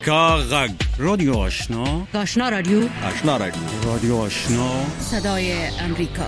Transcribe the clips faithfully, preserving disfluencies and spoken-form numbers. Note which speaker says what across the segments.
Speaker 1: کاغذ رادیو آشنا
Speaker 2: آشنا رادیو
Speaker 1: آشنا رادیو رادیو آشنا
Speaker 2: صدای امریکا.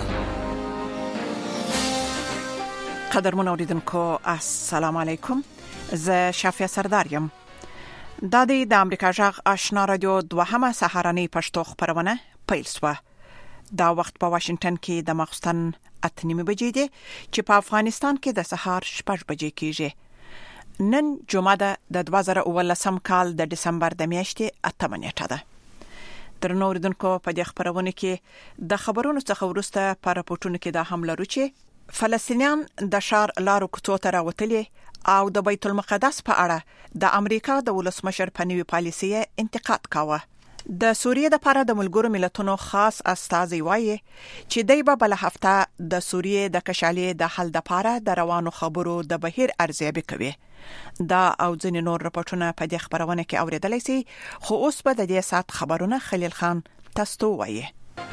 Speaker 3: قدرمن اوریدونکو السلام علیکم. ز شافیا سردارم. د دې د امریکا جغ آشنا رادیو دوهمه سهارنۍ پښتو خبرونه پیل شوه. دا وخت په واشنگټن کې د ماخستن اته نیمه بجې دي چې په افغانستان کې د سهار شپږ بجې کېږي. نن جمعه ده د دوه زره اوولسم کال د دسمبر د میاشتې اتمه نیټه ده. درنو اوریدونکو په دې خبرونه کې د خبرونو څخه وروسته په راپورټونو کې دا هم لرو چې فلسطینیان د شار لارو کوڅو ته راوتلي او د بیت المقدس په اړه د امریکا د ولسمشر په نوې پالیسي انتقاد کاوه. د سوریې د لپاره د ملګرو ملتونو خاص استازي وایي چې دای په بل هفته د سوریې د کشالې د حل لپاره د روانو خبرو د بهیر ارزیابي کوي. دا او ځینې نور راپورټونه په دې خبرونه کې اوریدلای شي، خو اوس به د دې سات خبرونه خلیل خان تاسو وایي.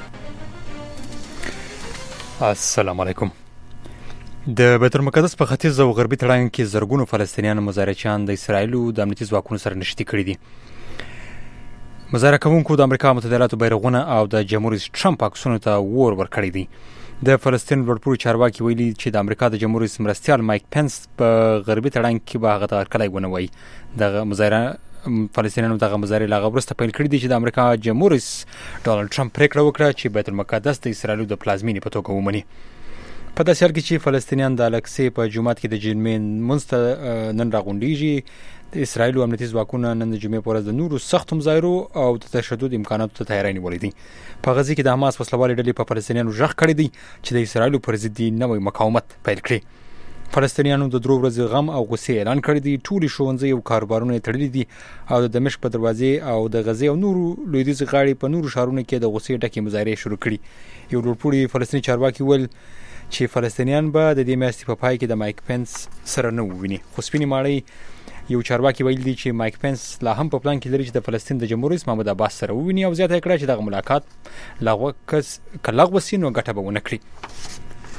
Speaker 4: السلام علیکم. د بیت المقدس په ختیځ او غربي تړنګ کې زرګونو فلسطینیان مظاهرچیان د اسرایلو د امنیتي ځواکونو سره نښتې کړي دي. مظاهره کوونکو د امریکا متحده ایالاتو بیرغونه او د جمهور رئیس ټرمپ عکسونو ته ور ورکړی دي. د فلسطین لوړپوړي چارواکي ویلي چې د امریکا د جمهور رئیس مرستیال مایک پنس په غربي تړنګ کې به هغه ته ورکړی ونه وایي. دغه مظاهره فلسطینیانو دغه مظاهره لا غوړسته پیل کړی دي چې د امریکا جمهور رئیس ډونالد ټرمپ پریکړه وکړه چې بیت المقدس د اسرایلو د پلازمینې په توګه ومني. په داسې حال کې چې فلسطینیان د الاقصی په جومات کې د جنمین منځ ته نن راغونډیږي، د اسرایلو امنیتي ځواکونه نن د جمعې په ورځ د نورو سختو مظاهرو او د تشدد امکاناتو ته تیاری نیولې دي. په غزه کې د حماس وسلوالې ډلې په فلسطینیانو ژغ کړی دی چې د اسرایلو پر ضد نوې مقاومت پیل کړي. فلسطینیانو د درو ورځې غم او غصې اعلان کړی دی. ټول ښوونځي او کاروبارونه تړلي دي او د دمشق په دروازې او د غزه او نورو لویدیځ غاړي په نورو ښارونو کې د غصې ډکې مظاهرې شروع کړي. یو لوړپوړي فلسطیني چارواکي ول چې فلسطینیان به د دې میاشتې په پای کې د مایک پنس سره نه وویني. خو سپینې ماړۍ یو چارواکي ویل دي چې مایک پنس لا هم په پلان کې لري چې د فلسطین د جمهور رئیس محمد عباس سره وویني او زیاته کړه چې دغه ملاقات لغوه کس کلغوه سي نو ګټه به ونه کړي.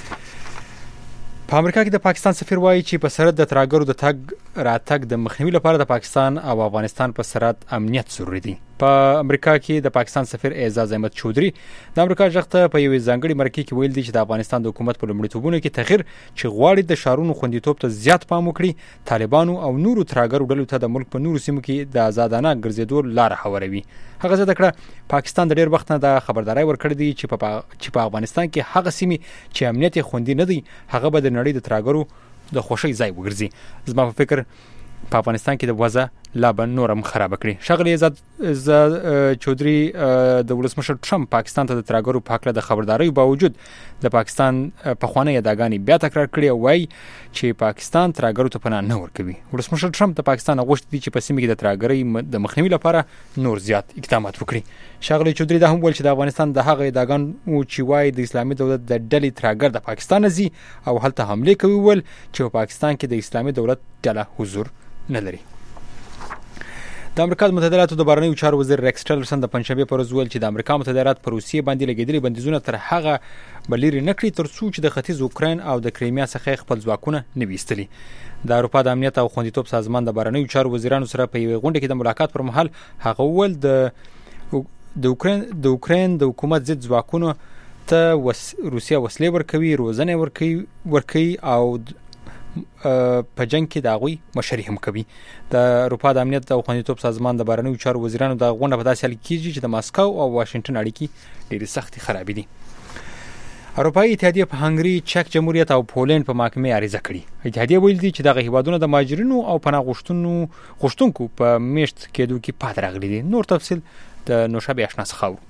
Speaker 4: په امریکا کې د پاکستان سفیر وایي چې په سرحد د ترهګرو د تګ راتګ د مخنیوي لپاره د پاکستان او افغانستان په سرحد امنیت ضروري دی. په امریکا کې د پاکستان سفیر اعزاز احمد چودري د امریکا ځخته په یوې ځانګړي مرکه کې ویل دي چې د افغانستان د حکومت په لومړیتوبونو کې تغیر چې غواړي د شارونو خوندیتوب ته زیات پام وکړي، طالبانو او نورو ترهګرو ډلو ته د ملک په نورو سیمو کې د آزادانه ګرځېدو لار هواروي. هغه زده کړه پاکستان د ډیر وخت نه د خبرداري ورکړې دي چې په چې په افغانستان کې هغه سیمې چې امنیت خوندي نه دي هغه به د نړۍ د ترهګرو د خوشي ځای وګرځي. زما په فکر په افغانستان کې د وضع لا به نورم خراب کړي. شغله عزت چودري د ولسمشر ټرمپ پاکستان ته د ترهګرو په حق د خبرداري باوجود د پاکستان په خوانه یادګانی بیا تکرار کړی او وایي چې پاکستان ترهګرو ته پناه نه ورکوي. ولسمشر ټرمپ د پاکستان غوښتي دي چې په سیمه کې د ترهګرۍ د مخنیوي لپاره نور زیات اقدامات وکړي. شغله چودري دا هم ویل چې د افغانستان د هغه یادګان چې وایي د اسلامي دولت د ډلې ترهګر د پاکستان زی او هلته حمله کوي ول چې په پاکستان کې د اسلامي دولت ډله حضور نه لري. د امریکا متحده ایالاتو د بهرنیو چارو وزیر ریکس ټیلرسن د پنځشنبه پر ورځ ویل چې د امریکا متحده ایالات پر روسیې باندې لګیدلي بندیزونه تر هغه بلیر نه کړی تر څو چې د ختیځ اوکراین او د کریمیا څخه خپل ځواکونه نه ویستلي. د اروپا د امنیت او خوندیتوب سازمان د بهرنیو چارو وزیرانو سره په یوه غونډه کې د ملاقات پر مهال هغه ول د د اوکراین د اوکراین د حکومت ضد ځواکونو ته وس روسیا وسلې ورکوي، روزنه ورکوي ورکوي او په جنگ کې د غوي مشري هم کوي. د اروپا د امنیت او خوندیتوب سازمان د بهرنیو چارو وزیرانو د غونډه په داسې حال کې چې د ماسکو او واشنگټن اړیکې ډېرې سختې خرابې دي. اروپایي اتحادیه په هنګري، چک جمهوریت او پولند په محکمې عریضه کړې. اتحادیه ویل دي چې دغه هیوادونه د مهاجرینو او پناه غوښتونکو غوښتونکو په میشت کېدو کې پات راغلي دي. نور تفصیل د نوشابه آشنا څخه.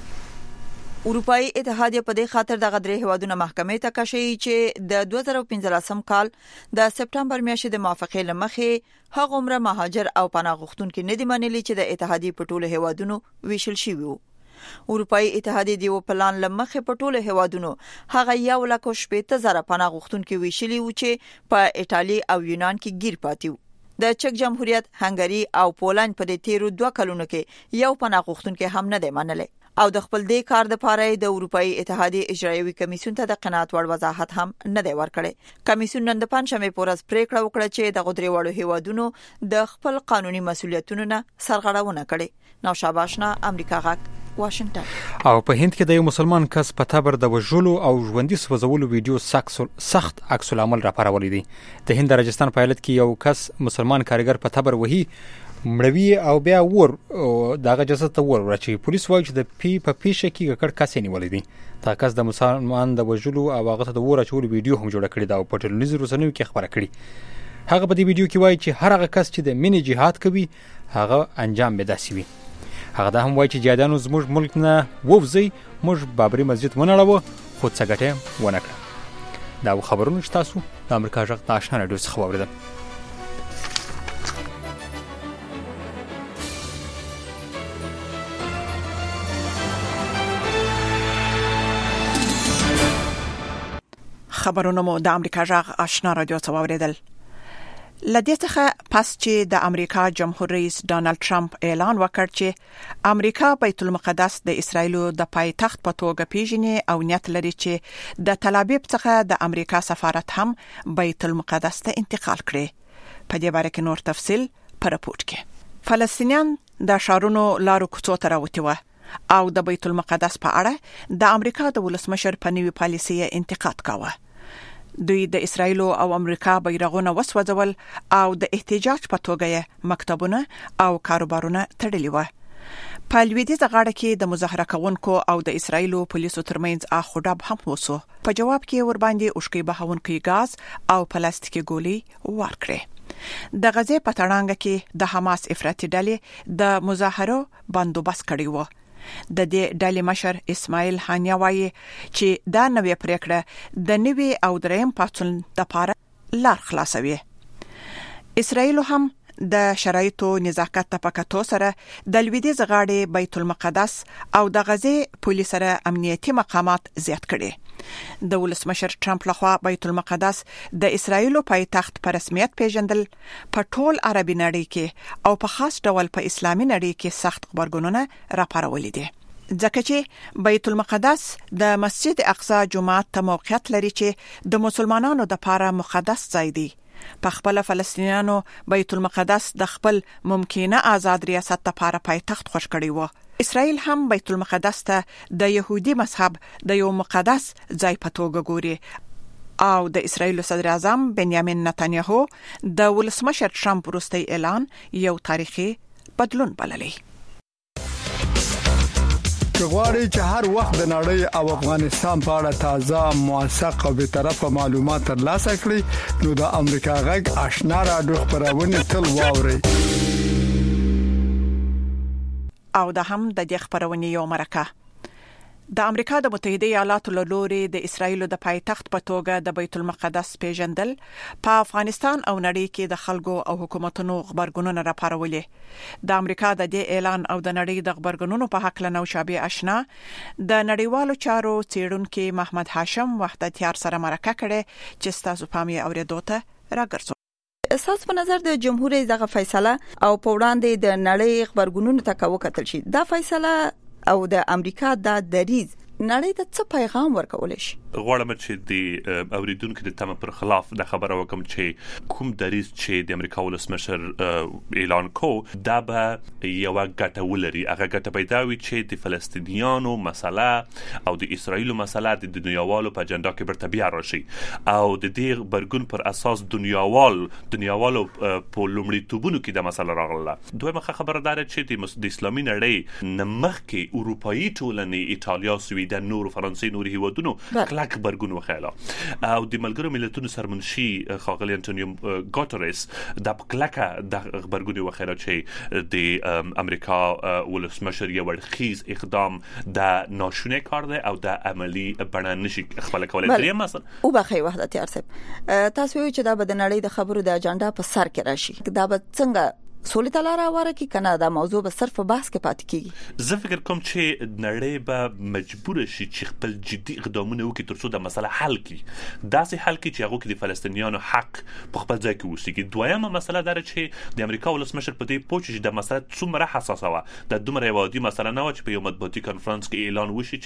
Speaker 5: اروپאי اتحادیه په دې خاطر دغه درې هیوادونه محکمې ته کشي چې د دوه زره پنځلسم کال د سپټمبر میاشتې د موافقې لمخې هغه عمره مهاجر او پناه غوښتونکو نه دي منلي چې د اتحادیه په ټولو هیوادونو ویشل شي وو. اروپאי اتحادیه دی په پلان لمخې په ټولو هیوادونو هغه یو لک شپږ زره پناه غوښتونکو ویشلي وو چې په ایتالیا او یونان کې گیر پاتې وو. د چک جمهوریت، هنګری او پولند په دې تیرو دوه کلونو کې یو پناه غوښتونکو هم نه دی منلي او د خپل دې کار د پاره د اروپאי اتحادیه اجرایوي کمیسیون ته د قناعت وړ وضاحت هم نه دی ورکړی. کمیسیون نن د پنځمې پورز پریکړه وکړه چې د غدري وړو هیوادونو د خپل قانوني مسولیتونو نه سرغړونه کړي. نو شاباشنا امریکا غاک واشنگټن.
Speaker 4: او په هند کې د یو مسلمان کس په تبر د وژلو او ژوندۍ سوځولو ویډیو سخت عکس العمل راپارولې دي. د هند راجستان په ایالت کې یو کس مسلمان کارګر په تبر وهي مړوي او بیا ور دغه جسد ته ور ورچی. پولیس وایي چې د پی په پیښه کې کړ کس نیولې دي. دا کس د مسلمان د وژلو او هغه ته د ور اچولو ویډیو هم جوړ کړی دا او په ټلویزیون رسنیو کې خبره کړې. هغه په دې ویډیو کې وایي چې هر هغه کس چې د مینې جهاد کوي هغه انجام به داسي وي. هغه دا هم وایي چې جهادیانو زموږ ملک نه ووځي، موږ بابري مسجد ونړاوه خو څه ګټه ونه کړه. دا خبرونه چې تاسو د امریکا غږ د آشنا رادیو څخه واوریدل.
Speaker 3: خبرونه مو د امریکا غږ آشنا رادیو څخه واوریدل. لدې څخه پس چې د امریکا جمهور رئیس ډانلډ ټرمپ اعلان وکړ چې امریکا بیت المقدس د اسرایل د پایتخت په توګه پیژني او نیت لري چې د تل ابیب څخه د امریکا سفارت هم بیت المقدس ته انتقال کړي. په دې باره کې نور تفصيل پر راپورټ کې. فلسطینیان د شارونو لارو کوڅو ته راوتي و او د بیت المقدس په اړه د امریکا د ولسمشر په نوې پالیسي انتقاد کاوه. دوی د اسرایل او امریکا بیرغونه وسوځول او د احتجاج په توګه مکتبونه او کاروبارونه تړلي و. په لویدیځه غاړه کې د مظاهره کوونکو او د اسرایل پولیسو ترمنځ اخوډاب هم وسو. په جواب کې ور باندې اوشکي بهونکي غاز او پلاستیکي ګولۍ ورکړې. د غزې په تړانګه کې د حماس افراطي ډلې د مظاهره بندوبست کړی و. د دې ډلې مشر اسماعیل هانیا وایي چې دا نوې پریکړه د نوې او دریم پاتون د پاره لار خلاصوي. اسرائیل هم د شرایطو نزاکت ته پکاتو سره د لویدیځ غاړې بیت المقدس او د غزې پولیس سره امنیتي مقامات زیات کړي. د ولسمشر ټرمپ لخوا بیت المقدس د اسرائیل پایتخت په رسمیت پیژندل په ټول عربي نړۍ کې او په خاص ډول په اسلامي نړۍ کې سخت خبرګونونه راپارولې دي. ځکه چې بیت المقدس د مسجد اقصی جومات ته موقعیت لري چې د مسلمانانو د لپاره مقدس ځای دی. په خپل فلسطینیانو بیت المقدس د خپل ممکنه آزاد ریاست لپاره پایتخت خوش کړی و. اسرائیل هم بیت المقدس ته د يهودي مذهب د یو مقدس ځای په توګه ګوري او د اسرائیل صدر اعظم بنیامین نتنیاهو د ولسمشر ټرمپ وروستي اعلان یو تاریخي بدلون بللی.
Speaker 6: غواړئ چې هر وخت د نړۍ او افغانستان په اړه تازه، موثق او به طرفه معلومات ترلاسه کړئ نو د امریکا غږ آشنا رادیو خبرونه تل واورئ.
Speaker 3: او دا هم د دې خبرونه یو مرکه. د امریکا د متحده ایالاتو له لوري د اسرایل د پایتخت په توګه د بیت المقدس پیژندل په افغانستان او نړۍ کې د خلکو او حکومتونو خبرګونونه راپارولې. د امریکا د دې اعلان او د نړۍ د خبرګونونو په حق لنو شابه آشنا د نړیوالو چارو څېړونکو محمد هاشم وحدتیار سره مرکه کړي چې تاسو پامي اوریدو ته راګرځو.
Speaker 5: اساس په نظر د جمهور رئیس دغه فیصله او په وړاندې د نړۍ خبرګونونو ته وکتل شي. دا فیصله او د امریکا د دریز نړۍ ته څه پیغام ورکول شي؟
Speaker 7: غواړم چې د اوریدونکو د تمه پر خلاف د خبره وکم چې کوم دریز چې د امریکا ولسمشر اعلان کو دا به یو غټه ولري. هغه غټه پیدا وي چې د فلسطینیانو مسله او د اسرایل مسله د دنیاوالو په اجنډا کې برته بیا راشي او د دې برګون پر اساس دنیاوال دنیاوالو په لومړي توبونو کې د مسله راغله. دویمه خبره ده چې د اسلامي نړۍ نمخ کې اروپאי ټولنې ایتالیا، سویډن، نور فرانسې، نور هیوادونو کلک برګون وخیاله او د ملګرو ملتونو سرمنشي خاغلی انټونیو ګوتریس د کلکه د برګون وخیاله چې د امریکا ولسمشر یو ورخیز اقدام د ناشونه کار دی او د عملی بڼه نشي خپل کولای. دریم مثلا
Speaker 5: او بخي وحدت یارسب تاسو یو چې دا د نړۍ د خبرو د اجنډا په سر کې راشي دا به څنګه سولې ته لار هواره کی کنه دا موضوع به صرف بحث کې پاتې کیږي.
Speaker 7: زه فکر کوم چې نړۍ به مجبور شي چې خپل جدي اقدامونه وکړي ترڅو د مسله حل کړي، داسې حل کړي چې هغه کې د فلسطینیانو حق په خپل ځای کې وسیږي. دویمه مسله دا چې د امریکا ولسمشر په دې پوه چې د مسله څومره حساسه وه، د دومره یو عادي مسله نه و چې په یو مطبوعاتي کانفرنس کې اعلان وشي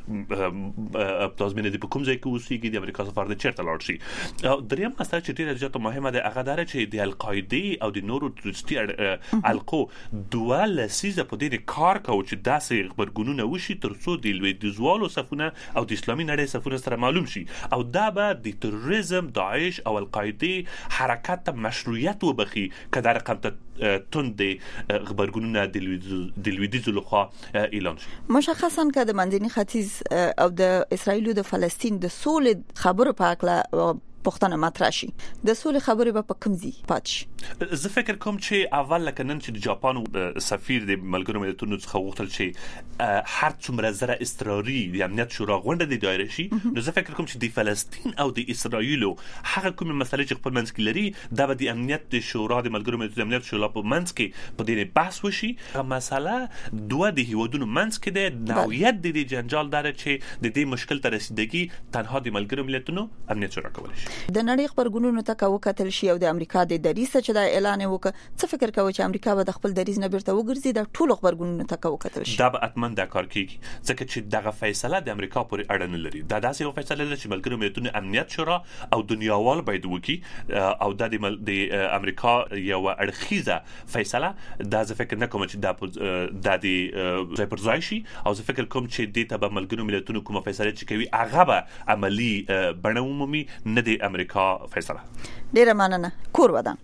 Speaker 7: چې پلازمینه د په کوم ځای کې وسیږي، د امریکا سفارت چیرته لاړ شي. دریم مسله چې ډیره زیاته مهمه ده هغه دا چې د القاعده او د نورو تروریستي القو دوه لسیزه په دې کار کوي چې داسې خبرګونونه وشي ترڅو د لویدیځوالو صفونه او د اسلامي نړۍ صفونه سره معلوم شي، او دا به د تروریزم، داعش او القاعده حرکت ته مشروعیت وبخي کله رقم ته توند خبرګونونه د لویدیځو لخوا اعلان شي.
Speaker 5: مشخصا که د منځني ختیځ او د اسرایل او د فلسطین د سولې خبرو په اړه پښتنه مطرح شي، د سولې خبرې به په کوم ځای پاتې شي؟
Speaker 7: زه فکر کوم چې اول لکه نن چې د جاپان سفیر د ملګرو ملتونو څخه غوښتل چې هر څومره زره اضطراري د امنیت شورا غونډه د دایره شي، نو زه فکر کوم چې د فلسطین او د اسرایل هغه کومه مسله چې خپل منځ کې لري دا به د امنیت د شورا د ملګرو ملتونو د امنیت شورا په منځ کې په دې بحث وشي. هغه مسله دوه د هیوادونو منځ کې د نوعیت د جنجال دره چې د دې مشکل ته رسیدګي تنها د ملګرو ملتونو امنیت شورا کولی شي.
Speaker 5: د نړۍ خبرګونونو ته کو کتل شي او د امریکا د دریځ چې د اعلان وکړ، څه فکر کوي چې امریکا به د خپل دریځ نه بیرته وګرځي د ټولو خبرګونونو ته کو کتل شي؟
Speaker 7: دا به اتمن د کار کیږي ځکه چې دغه فیصله د امریکا پورې اړه نه لري. دا داسې یو فیصله ده چې ملګرو ملتونو امنیت شورا او دنیاوال باید وکړي او د د امریکا یو اړخیزه فیصله دا زه فکر نه کوم چې دا د ځای پر ځای شي، او زه فکر کوم چې د ته به ملګرو ملتونو کومه فیصله چې کوي هغه به عملی بڼه ومومي، نه د امریکا فیصله.
Speaker 5: ډیره مننه. کور ودان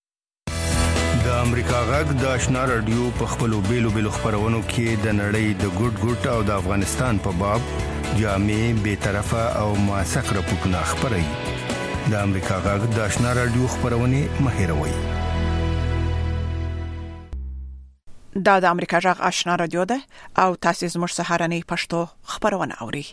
Speaker 8: د امریکا غږ د آشنا رادیو په خپلو بیلو بیلو خبرونو کې د نړۍ د ګډ ګډ او د افغانستان په باب جامع بے طرفه او موثق راپورټونه خبري. د امریکا غږ د آشنا رادیو خبرونه مهیروي.
Speaker 3: دا د امریکا غږ آشنا رادیو ده او تاسو زموږ سهارنی پښتو خبرونه اوري.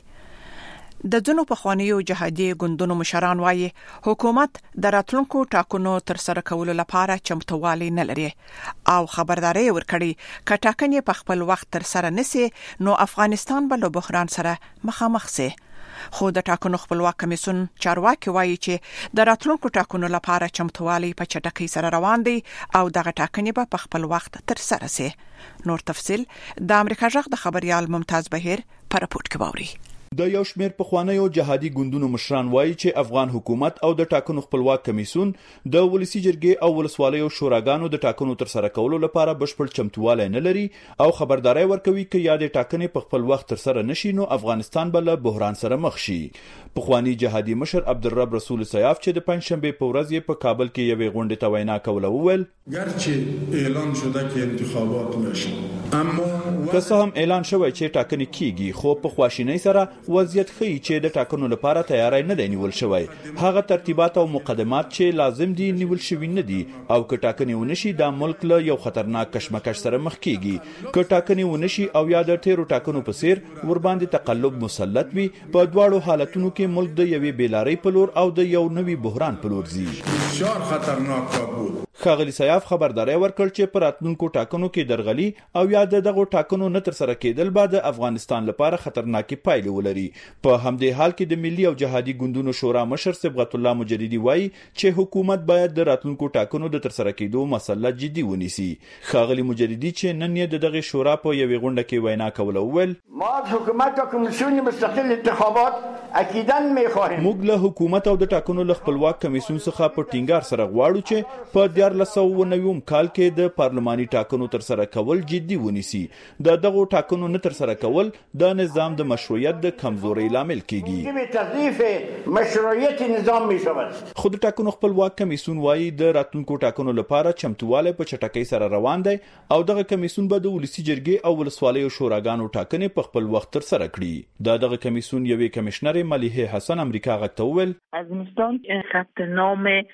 Speaker 3: د ځنو په خوانیو جهادي ګوندونو مشران وايي حکومت د راتلونکو ټاکنو تر سره کولو لپاره چمتووالی نه لري او خبرداري ورکړي ک ټاکنې په خپل وخت تر سره نسی نو افغانستان به له بحران سره مخامخ سي. خو د ټاکنو خپلواک کمیسیون چارواکي وایي چې د راتلونکو ټاکنو لپاره چمتووالی په چټکۍ سره روان دي او دغه ټاکنې به په خپل وخت تر سره سي. نور تفصيل د امریکا غږ د خبريال ممتاز بهیر پر راپورټ کې باوري.
Speaker 9: د یو شمېر پخوانیو جهادي ګوندونو مشران وایي چې افغان حکومت او د ټاکنو خپلواک کمیسیون د ولسی جرګې او ولسوالیو شوراګانو د ټاکنو تر سره کولو لپاره بشپړ چمتووالی نه لري او خبرداري ورکوي چې یا د ټاکنې په خپل وخت تر سره نشي نو افغانستان به له بحران سره مخ شي. پخوانی جهادي مشر عبدالرب رسول سیاف چې د پنځشنبه په ورځ یې په کابل کې یوې غونډې ته وینا کوله وویل
Speaker 10: ګرچې اعلان شوه چې انتخابات نشي اما
Speaker 9: که څه هم اعلان شوی چې ټاکنې کیږي خو په خواشینۍ سره وضعیت ښیي چې د ټاکنو لپاره تیاری نه دی نیول شوی. هغه ترتیبات او مقدمات چې لازم دي نیول شوی نه دي او که ټاکنې ونشي د ملک له یو خطرناک کشمکش سره مخ کیږي. که ټاکنې ونشي او یا د ټیرو ټاکنو په څیر ور باندې تقلب مسلط وي په دواړو حالتونو کې ملک د یوې بیلاری په لور او د یو نوي بحران په لور ځي.
Speaker 10: بسیار خطرناک بود.
Speaker 9: ښاغلي سیاف خبرداري ورکړ چې پر راتلونکو ټاکنو کې درغلي او یا دغه ټاکنو نه تر سره کېدل بعد افغانستان لپاره خطرناکي پایلې ولري. په همدې حال کې د ملي او جهادي ګوندونو شورا مشر صبغت الله مجددي وایي چې حکومت باید د راتلونکو ټاکنو د تر سره کېدو مسله جدي ونیسي. ښاغلي مجددي چې نن یې د دغه شورا په یوې غونډه کې وینا کوله وویل
Speaker 11: ما حکومت او کمیسیون مستقل انتخابات اکیداً می‌خواهیم.
Speaker 9: موږ له حکومت او د ټاکنو له خپلواک کمیسیون څخه په ټینګار سره غواړو چې په دیار لسو نویم کال کې د پارلماني ټاکنو تر سره کول جدي ونیسي. د دغه ټاکنو نه تر سره کول د نظام د مشروعیت د کمزوري لامل کیږي.
Speaker 11: تضعیف مشروعیت نظام می شود.
Speaker 9: خود ټاکنو خپلواک کمیسیون وایي د راتلونکو ټاکنو لپاره چمتواله په چټکۍ سره روان دی او دغه کمیسیون به د ولسی جرګې او ولسوالیو شوراګانو ټاکنې په خپل وخت تر سره کړي. د دغه کمیسیون یوې کمشنر ملیحه حسن امریکا غږ ته وویل
Speaker 12: افغانستان خط نام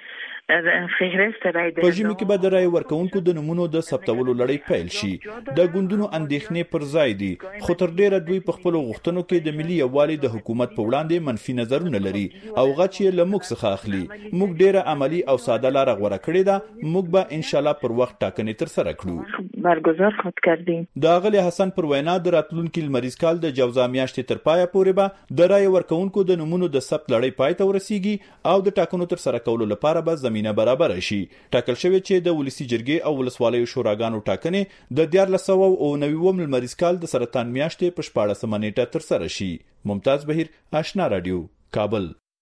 Speaker 12: فهرست رای
Speaker 9: په ژمي کې به د رای ورکونکو د نمونو د ثبتولو لړۍ پیل شي. د ګوندونو اندېښنې پر ځای دي، خو تر ډیره دوی په خپل غوښتنو کې د ملي یووالي د حکومت په وړاندې منفي نظرونه لري او غچ یې له موږ څخه اخلي. موږ ډیره عملی او ساده لار غوړه کړې ده. موږ به ان شاء الله پر وخت ټاکنې تر سره کړو.
Speaker 12: برگزار خود کردیم.
Speaker 9: د غلی حسن پر وینا د راتلونکي لمریز کال د جوزا میاشتې تر پایه پورې به د رای ورکونکو د نمونو د ثبت لړۍ پای ته ورسیږي او د ټاکنو تر سره کولو لپاره به زمينه برابر شي. ټاکل شوی چې د ولسی جرګې او ولسوالیو شوراګانو ټاکنې د دیارلس سوه او نوي لمریز کال د سرطان میاشتې په شپاړسمه نیټه تر سره شي. ممتاز بهیر، آشنا رادیو، کابل.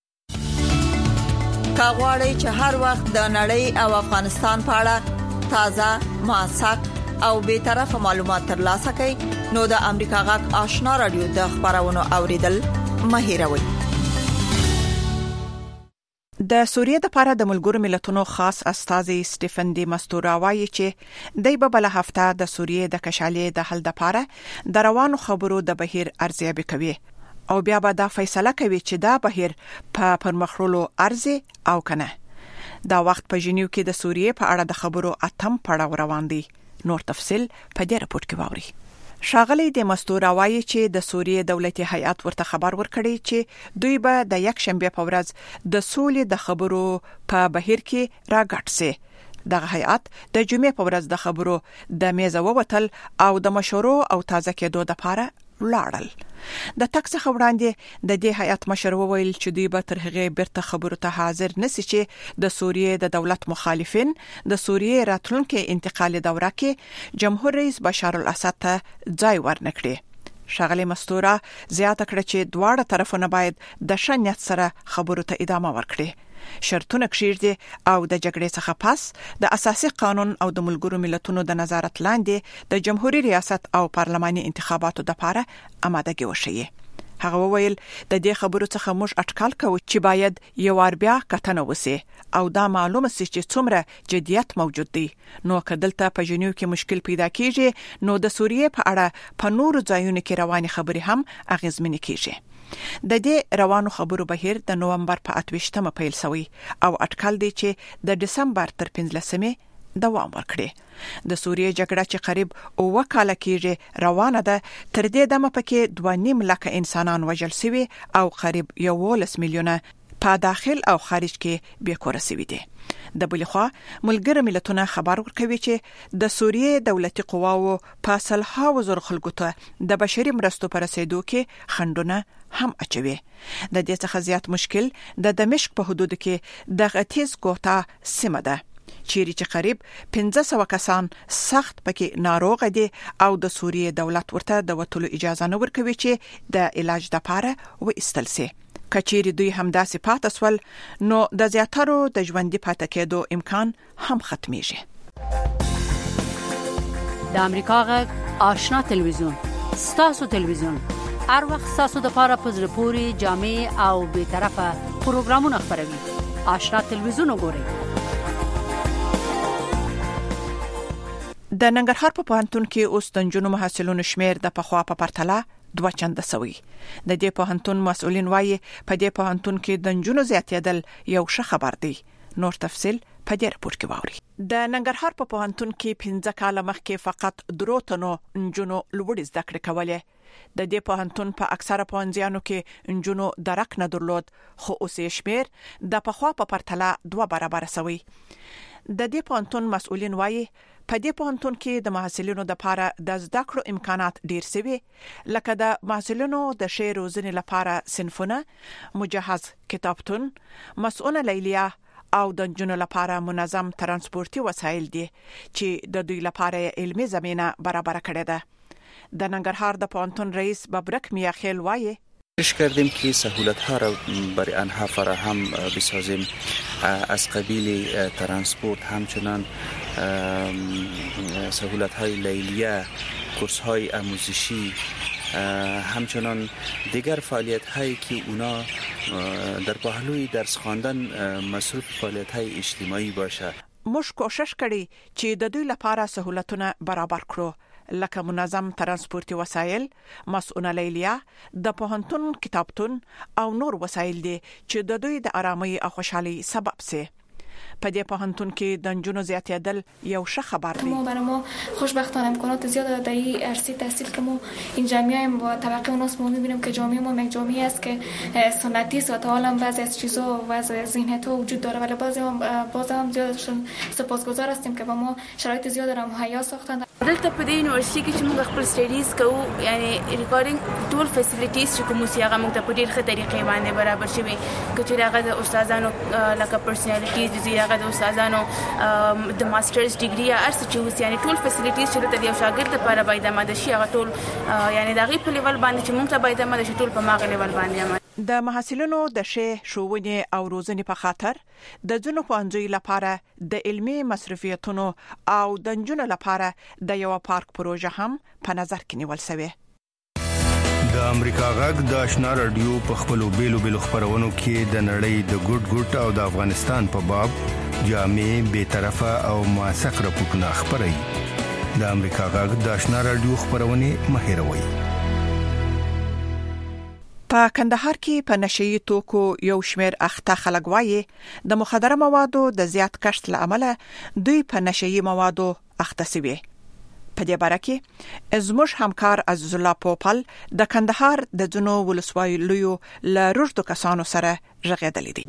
Speaker 5: کاغوري چې هر وخت د نړۍ او افغانستان په اړه تازه، موثق او به طرفه معلومات ترلاسه کړئ، نو د امریکا غږ آشنا رادیو د خبرونو اوریدل مه هیروئ.
Speaker 3: د سوریې د لپاره د ملګرو ملتونو خاص استازي سټيفن ډي مستورا وایي چې دای په بل هفته د سوریې د کشالې د حل لپاره د روانو خبرو د بهیر ارزیابي کوي او بیا به دا فیصله کوي چې دا بهیر په پرمخړولو ارزي او کنه. دا وخت په جنیو کې د سوریې په اړه د خبرو اتم پړاو روان دي. نور تفصيل په دې راپور کې واوري. شاغلی د مستورا وایي چې د سوریې دولتي هیئات ورته خبر ورکړي چې دوی به د یک شنبه په ورځ د سولې د خبرو په بهیر کې راګټ سي. دغه هیئات د جمعې په ورځ د خبرو د میزه ووتل او د مشورو او تازه کېدو لپاره لاړل. د تک څخه وړاندې د دې هیئات مشر وویل چې دوی به تر هغه بیرته خبرو ته حاضر نشي چې د سوریې د دولت مخالفین د سوریې راتلونکي انتقالي دوره کې جمهور رئیس بشار الاسد ته ځای ورنکړي. شاغلی مستورا زیاته کړه چې دواړه طرفونه باید د شنیت سره خبرو ته ادامه ورکړي. شرطونه کشیردي او د جګړې څخه پس د اساسي قانون او د ملګرو ملتونو د نظارت لاندې د جمهوریت ریاست او پارلماني انتخاباتو لپاره آمادګي وشي. هغه وویل د دې خبرو څخه موږ اټکل کوو چې باید یو ور بیا کتنه وسی او دا معلومه سي چې څومره جديت موجود دی. نو کدلته په جنیو کې مشکل پیدا کیږي نو د سوریې په اړه په نورو ځایونو کې رواني خبري هم اغیزمنې کیږي. د دې روانو خبرو بهیر د نومبر په اتوشتمه پیل شوی او اټکل دی چې د دسمبر تر پنځلسمه دوام ورکړي. د سوریې جګړه چې قریب اوه کاله کېږي روانه ده، تر دې دمه پکې دوه نیم لک انسانان وژل شوي او قریب یوولس میلیونه په داخل او خارج کې بیکاره شوي دي. د بل خوا ملګری ملتونه خبر ورکوي چې د سوریې دولتي قواو په سلهاو زر خلکو ته د بشري مرستو پر رسیدو کې خندونه هم اچوي. د دې څخه زیات مشکل د دمشق په حدود کې د غتیز کوټه سیمه ده، چیرې چې قریب پنځه سوه کسان سخت پکې ناروغ دي او د سوریې دولت ورته د وټولو اجازه نه ورکوي چې د علاج لپاره وایستل شي. کچېری دوی همداسې پاتې سول نو د زیاترو د ژوندۍ پاتې کېدو امکان هم ختميږي.
Speaker 2: د امریکا غږ آشنا تلویزیون، ستاسو تلویزیون، هر وخت ستاسو د لپاره په زړه پورې جامع او به طرفه پروګرامونه خبروي. آشنا تلویزیون وګورئ.
Speaker 3: د ننګرهار په پوهنتون کې اوس د جنونو محصلونو شمیر د پخوا په پرتله دوه چنده سوي. د دې پوهنتون مسؤلین وایي په دې پوهنتون کې د جنونو زیاتېدل یو ښه خبر دی. نور تفصيل په دې راپور کې واوري. د ننګرهار په پوهنتون کې پنځه کاله مخکې فقط درو تنو جنونو لوړ زده کړې کولې. د دې پوهنتون په اکثره پوهنځیانو کې جنونو درک نه درلود، خو اوس یې شمیر د پخوا په پرتله دوه برابر سوي. د دې پوهنتون مسؤلین وایي په دې پوهنتون کې د محصلینو د لپاره د زده کړو امکانات ډیر سوي، لکه د محصلینو د شعر او ځنې لپاره صنفونه، مجهز کتابتون، مسؤونه لیلیا او د جنونو لپاره منظم ترانسپورتي وسایل دي چې د دوی لپاره علمي زمينه برابر کړې ده. د ننګرهار د پوهنتون رئیس ببرک میاخیل وایي
Speaker 13: کوشش کردیم که سهولت ها را برای آنها فراهم بسازیم، از قبیل ترانسپورت، همچنان سهولت های لیلیه، کورس های آموزشی، همچنان دیگر فعالیت هایی که اونا در پهلوی درس خواندن مصروف فعالیت های اجتماعی باشه.
Speaker 3: موږ کوشش کړی چې د دوی لپاره سهولتونه برابر کړو، لکه منظم ترانسپورتي وسایل، مسؤونه لیلیا، د پوهنتون کتابتون او نور وسایل دي چې د دوی د آرامۍ او خوشحالي سبب سي. په دې پوهنتون کې د نجونو زیاتېدل یو ښه خبر دی.
Speaker 14: ما برای ما خوشبختانه امکانات زیاد در این عرصه تحصیل که ما این جامعه با طبقه اوناست ما می‌بینیم که جامعه ما یک جامعه است که سنتی است و تا حالا بعضی از چیزا و از ذهنیت‌ها وجود داره، ولی بعضی هم باز هم زیادشون سپاسگزار هستیم که به ما شرایط زیاد را مهیا ساختند.
Speaker 15: دلته په دې یونیورسيټي کې چې موږ خپل سټډیز کوو یعنی ریکارډینګ ټول فیسیلیټیز چې کوم څه هغه موږ ته په ډېر ښه طریقې باندې برابر شوي، کچې هغه د استادانو لکه پرسنالټیز دي، هغه د استادانو د ماسترز ډیګري یا هر څه چې اوس یعنی ټول فیسیلیټیز چې د یو شاګرد لپاره باید آماده شي هغه ټول یعنی د هغې په لیول باندې چې موږ ته باید آماده شي ټول په هماغه لیول باندې آماده.
Speaker 3: د محصلینو د ښې ښوونې او روزنې په خاطر د ځینو پوهنځیو لپاره د علمي مصرفیتونو او د نجونو لپاره د یو پارک پروژه هم په نظر کې نیول شوې.
Speaker 8: د امریکا غږ د آشنا رادیو په خپلو بیلو بیلو خبرونو کې د نړۍ د ګډ ګډ او د افغانستان په باب جامع بی‌طرفه او موثق راپورټونه خبري. د امریکا غږ د آشنا رادیو خبرونه مهیروي.
Speaker 3: په کندهار کې په نشئی توکو یو شمېر اخته خلک وایي د مخدره موادو د زیات کشت لامل دوی په نشئی موادو اخته شوي. په دې باره کې زموږ همکار عزیز الله پوپل د کندهار د ځنو ولسوالیو له روږدو کسانو سره ژغېدلی دي.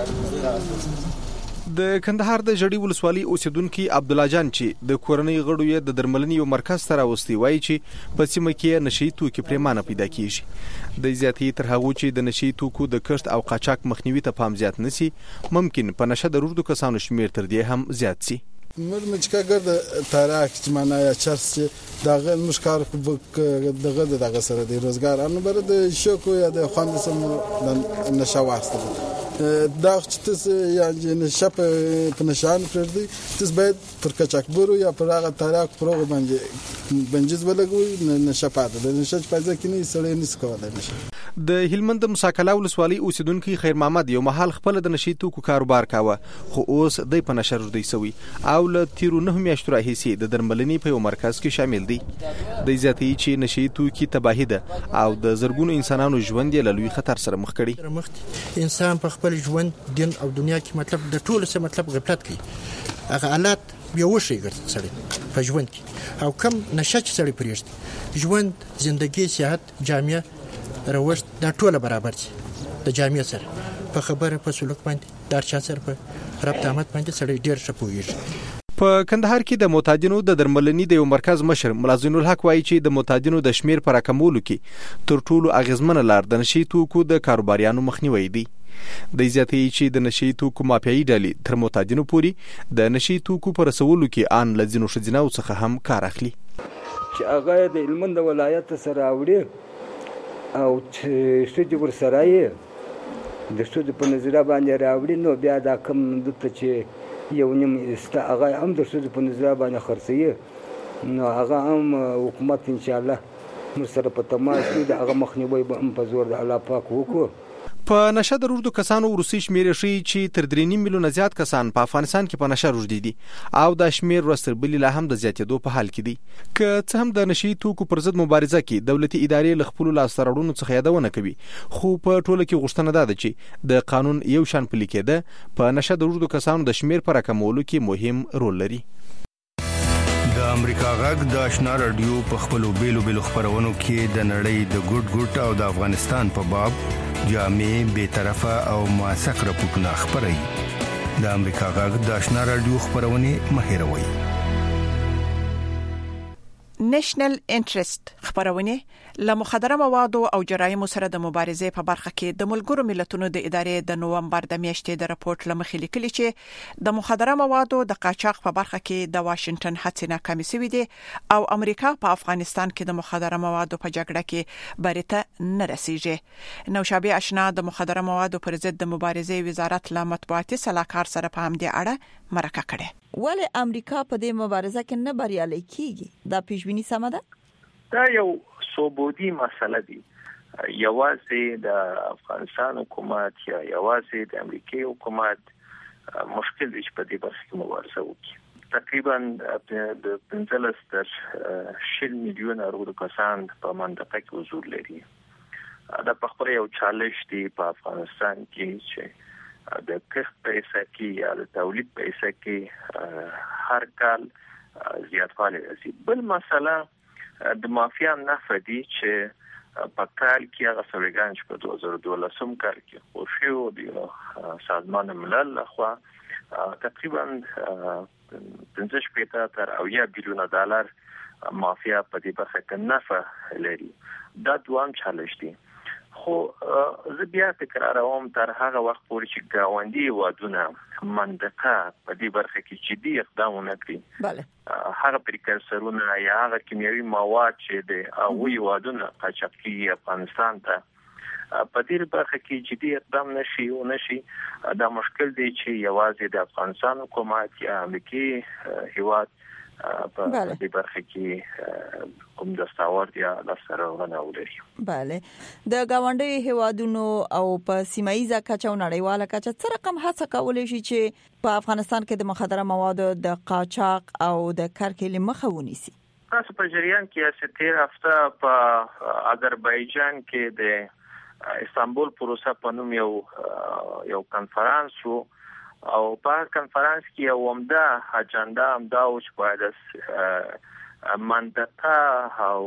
Speaker 16: د کندهار د جړی ولسوالۍ اوسیدونکو عبد الله جان چې د کورنۍ غړو یې د درملنې یو مرکز ته راوستي وایي چې په سیمه کې نشئی توکي پرېمانه پیدا کیږي. د زیاتې تر هغه چې د نشئی توکو د کښت او قاچاق مخنیوي ته پام زیات نسی، ممکن په نشه د روږدو کسانو شمیر تر دې هم زیات سي.
Speaker 10: مر مچکا ګرد تاراک چې معنا یا چرس چې دغه مشکار دغه دغه سره د روزګار ان بر د شوکو یا د خوند سم د نشه واسطه دا چې تاسو یعنی نشه په نشان پردي تاسو باید پر کچاکبرو یا پر هغه تاراک پروغ باندې بنجز ولګوي نشه پاده د نشه پاده کې نه سړی نس کولای نشه.
Speaker 16: د هلمند مساکلا ولسوالۍ اوسیدونکو خیر محمد یو محل خپل د نشئی توکو کاروبار کاوه، خو اوس د په نشه ردی سوی او له تیرو نه میاشتو راهیسي د درملنې په یو مرکز کې شامل دي. د زیاتې چې نشئی توکي تباهي ده او د زرګونو انسانانو ژوند یې له لوی خطر سره مخ کړي.
Speaker 17: انسان په خپل ژوند دین او دنیا کې مطلب د ټولو څه مطلب غفلت کوي. هغه حالات یو شي ګرځي سړی په ژوند کې او کم نشه چې سړی پرېږدي ژوند زندگی صحت جامعه روشت دا ټول برابر دي د جامعه سره په خبره په سلوک باندې دا چا سره په ربط آمد باندې سړی ډیر ښه پوهیږي.
Speaker 16: په کندهار کې د معتادینو د درملنې د یو مرکز مشر ملازم الحق وایي چې د معتادینو د شمیر پر راکمولو کې تر ټولو اغیزمنه لار د نشئی توکو د کاروباریانو مخنیوي دی. د زیاتې چې د نشئی توکو مافیایي ډلې تر معتادینو پورې د نشئی توکو پر رسولو کې ان لزینو شذیناو څخه هم کار اخلي.
Speaker 18: چې هغه د هلمند ولایت سره راوړي او چې سودي ورسره یې د سود په نظر باندې راوړي، نو بیا دا کم دته چې یو نیم است هغه هم د سود په نظر باندې خرڅي، نو هغه هم حکومت ان شاء الله نو سره په تماس کې د هغه مخنیوي به هم په زور د الله پاک وکړو.
Speaker 16: په نشه د روږدو کسانو وروستی شمیر شي چې تر درې نیم میلیونه زیات کسان په افغانستان کې په نشه روږدي دي او دا شمیر ورستر بلی لا هم د زیاتېدو په حال کې دي. که څه هم د نشئی توکو پر ضد مبارزه کې دولتي ادارې له خپلو لاسته راوړنو څخه یادونه کوي، خو په ټوله کې غوښتنه ده چې د قانون یو شان پلي کېده په نشه د روږدو کسانو د شمیر پر راکمولو کې مهم رول لري.
Speaker 8: د امریکا غږ د آشنا رادیو په خپلو بیلو بیلو خبرونو کې د نړۍ د ګډ ګډ او د افغانستان په باب جامع بی‌طرفه او موثق راپورټونه خبري. د امریکا غږ د آشنا رادیو خبرونه مهیروي.
Speaker 3: نېشنل انټرست خبرونه له مخدره موادو او جرایم سره د مبارزې په برخه کې د ملګرو ملتونو د ادارې د نومبر د میاشتې د راپورټ لمخې لیکلي چې د مخدره موادو د قاچاق په برخه کې د واشنگټن هڅې ناکامې شوې دي او امریکا په افغانستان کې د مخدره موادو په جګړه کې برته نه رسیږي. نوشابه آشنا د مخدره موادو پر ضد د مبارزې وزارت له مطبوعاتي سلاکار سره په همدې اړه مرکه کړې.
Speaker 5: ولی امریکا په دې مبارزه کې نه بریالي کیږي؟ دا پیشبینی سمه ده؟
Speaker 19: دا یو صوبودي مسله دی. یوازې د افغانستان حکومت یا یوازې د امریکای حکومت مشکل دی چې په دې برخه کې مبارزه وکړي. تقریبا د پنځلس تر شل میلیون اورو کسان په منطقه کې حضور لري. دا په خپل یو چالش دی په افغانستان کې چې د کښت پیسې کې یا د تولید پیسې کې هر کال زیاتوالی راځي. بل مسله د مافیا نفدي چې په کال کې هغه سویګان چې په دوه زره دولسم کال کې خوشو د سازمان ملل لخوا تقریبا پنځه شپږ تر اویا بیلیون ډالر مافیا په دې برخه کې نفع لري. دا دوام چالش دي. خو زه بیا تکراروم تر هغه وخت پورې چې گاونډي وادونه منطقه په دې برخه کې جدي اقدامونه کوي.
Speaker 5: بله.
Speaker 19: هغه پریکرسرونه یا هغه کیمیاوي مواد چې د هغوی وادونه قاچاق کیږي افغانستان ته په دې برخه کې جدي اقدام نشي او نشي دا مشکل دی چې یوازې د افغانستان حکومت یا امریکای هیواد په دې برخه کې کوم دستاورد یا لاسرونه ولري.
Speaker 5: bale د گاونډي هیوادونو او په سیمایي کچه او نړیواله کچه څه رقم هڅه کولای شي چې په افغانستان کې د مخدره موادو د قاچاق او د کرکېل مخه ونیسي؟
Speaker 19: تاسو په جریان کې چې تیر هفته په آذربایجان کې د استانبول پروسه په نوم یو یو کنفرانس وو او په کنفرانس کې یو عمده اجنډا هم دا و چې باید منطقه او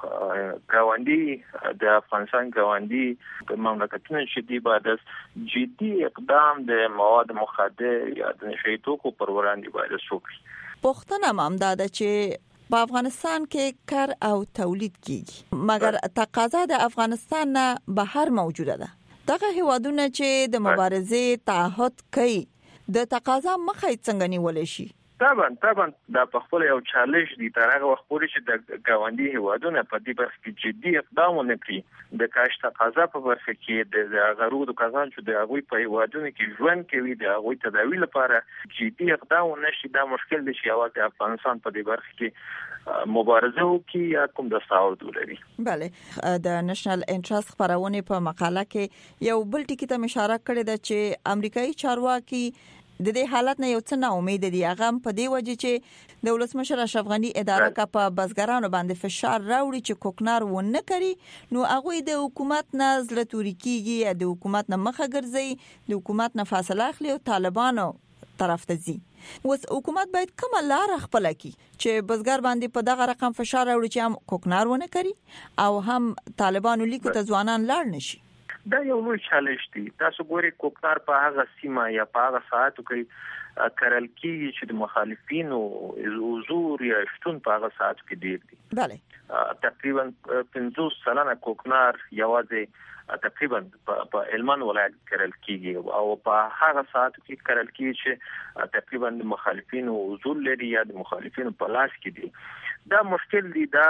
Speaker 19: ګاونډي د افغانستان ګاونډي د مملکتونو چې دی باید جدي اقدام د مواد مخدر یا د نشئی توکو پر وړاندې باید وکړي.
Speaker 5: پوښتنه هم دا ده چې په افغانستان کې کار او تولید کیږي مګر تقاضا د افغانستان نه بهر موجوده ده. دغه هیوادونه چې د مبارزې تعهد کوي د تقاضا مخه څنګه نیول شي؟
Speaker 19: طبعا طبعا دا په خپل یو چالش دی تر هغه وخت پورې چې د گاونډي هیوادونو په دې برخه کې جدي اقدام وکړي د کاش تقاضا په برخه کې د غرور کسان چې د هغوی په هیوادونو کې ژوند کوي د هغوی تداوی لپاره جدي اقدام ونشي دا مشکل دی چې یوازې افغانستان په دې برخه کې مبارزه وکړي یا کوم دستاورد ولري.
Speaker 5: بله د نېشنل انټرست خبرونه په مقاله کې یو بل ټکی ته اشاره کړې ده چې امریکایي چارواکي د دې حالت نه یو څه نه امید دي. هغه په دې وجه چې د ولسمشر اشرف غنی اداره کا په بزګرانو باندې فشار راوړي چې کوکنار ونه کړي نو هغه د حکومت نه زړه توري کیږي د حکومت نه مخه ګرځي د حکومت نه فاصله اخلي او طالبانو طرف ته ځي. اوس حکومت باید کومه لار خپل کړي چې بزګر باندې په دغه رقم فشار راوړي چې هم کوکنار ونه کړي او هم طالبانو لیکو ته ځوانان لاړ نشي.
Speaker 19: دا یو لوی چالش دی. تاسو ګورئ کوکنار په هغه سیمه یا په هغه ساعتو کې کرل کیږي چې د مخالفینو حضور یا شتون په هغه ساعتو کې ډیر دی.
Speaker 5: بله
Speaker 19: تقریبا پنځوس سلنه کوکنار یوازې تقریبا په هلمند ولایت کرل کیږي او په هغه ساعتو کې کرل کیږي چې تقریبا د مخالفینو حضور لري یا د مخالفینو په لاس کې دي. دا مشکل دی. دا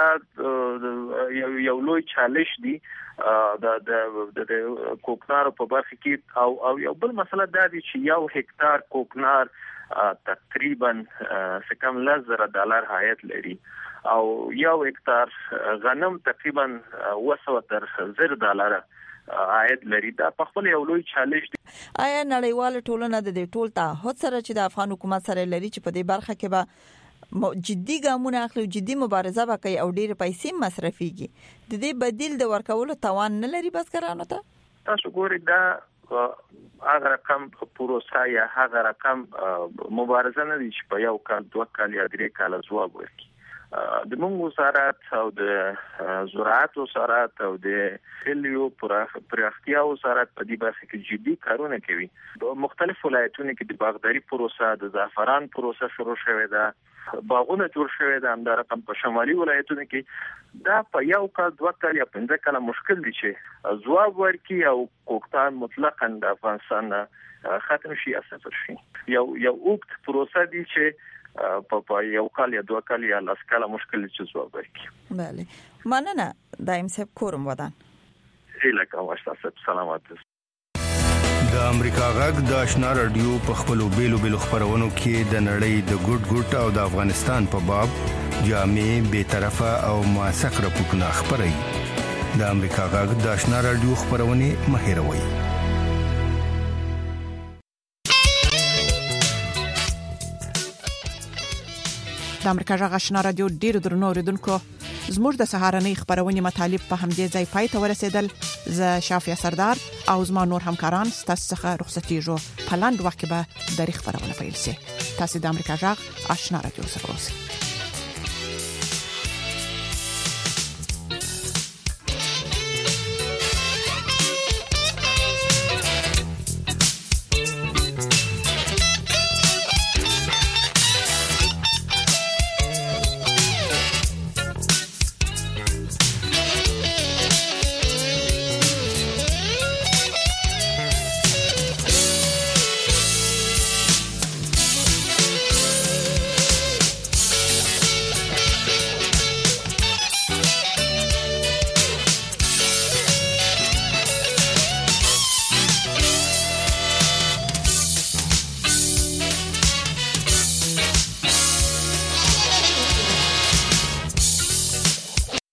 Speaker 19: یو لوی چالش دی د د کوکنار په برخه کې او او یو بل مسله دا دی چې یو هکتار کوکنار تقریبا سکم لزر ډالر عاید لري او یو هکتار غنم تقریبا وسو تر زر ډالر عاید لري. دا په خپل یو لوی چالش دی.
Speaker 5: آیا نړیواله ټولنه د دې ټول تعهد سره چې د افغان حکومت سره لري چې په دې برخه کې به جدي ګامونه اخلي جدي مبارزه وکړي او ډېر پیسې مصرفيږي د دې بدیل د ورکولو توان نه لري بزګرانو ته؟
Speaker 19: تاسو ګورئ دا هغه رقم پروسه یا هغه رقم مبارزه نه دي چې په یو کال دوه کال یا درې کال ځواب ورکړي. د مونږ وزارت او د زراعت وزارت او د کلیو پراختیا وزارت په دې برخه کې جدي کارونه کوي. په مختلف ولایتونو کې د باغداري پروسه د زعفران پروسه شروع شوې ده. باغونه جوړ شوې ده. هم دا رقم په شمالي ولایتونو کې دا په یو کال دوه کال یا پنځه کال مشکل دي چې ځواب ورکړي او کوکتان مطلقاً د افغانستان ختم شي یا صفر شي. یو یو اوږد پروسه دي چې په په یو کال یا دوه کال یا لاس کال مشکل چې ځواب ورکړي.
Speaker 5: بله مننه دایم صاحب کورم ودان.
Speaker 19: الهکه واشتاسه سلامات.
Speaker 8: د امریکا غږ د آشنا رادیو په خپلو بیلو بیلو خبرونو کې د نړۍ د ګډ ګډ او د افغانستان په باب جامع به طرفه او موثق راپورټونه خبري. د امریکا غږ د آشنا رادیو خبرونه مهیروي.
Speaker 3: د امریکا غږ آشنا رادیو ډیرو درنو اوریدونکو زموږ د سهارنۍ خبرونه مطالب په همدې ځای پای ته ورسېدل. ز شافیا سردار او زما نور همکاران ستاسو څخه رخصتیږو. په لاندې وخت کې به د خبرونه پیل شي. تاسو د امریکا جغ آشنا رادیو سره اوسئ.